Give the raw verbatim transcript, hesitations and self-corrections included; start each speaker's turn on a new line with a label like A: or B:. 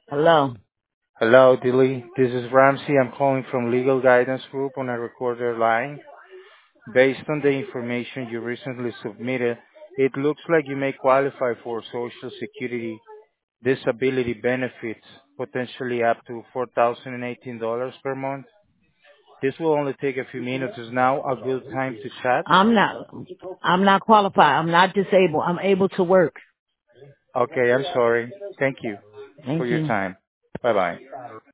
A: Hello.
B: Hello, Dilly. This is Ramsey. I'm calling from Legal Guidance Group on a recorder line. Based on the information you recently submitted, it looks like you may qualify for Social Security disability benefits, potentially up to four thousand eighteen dollars per month. This will only take a few minutes. Is now a good time to chat?
A: I'm not, I'm not qualified. I'm not disabled. I'm able to work.
B: Okay, I'm sorry. Thank you for
A: Thank
B: your
A: you.
B: time. Bye-bye.